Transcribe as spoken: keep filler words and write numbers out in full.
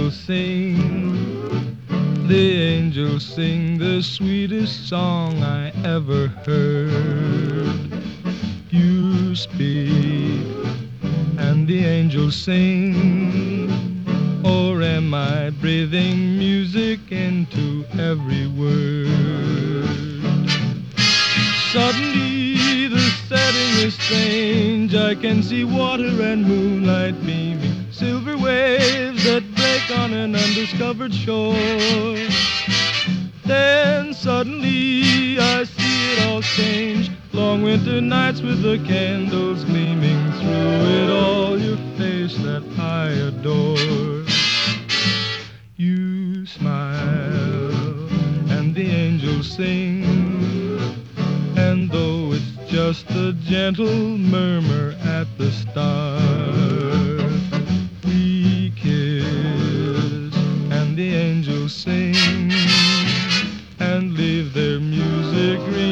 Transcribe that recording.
angels sing. The angels sing the sweetest song I ever heard. You speak, and the angels sing. Or am I breathing music into every word? Suddenly the setting is strange. I can see water and moonlight beaming, silver waves that break on an undiscovered shore. Then suddenly I see it all change. Long winter nights with the candles gleaming, through it all your face that I adore. You smile and the angels sing, and though it's just a gentle murmur at the start, we kiss and the angels sing and leave their music ringing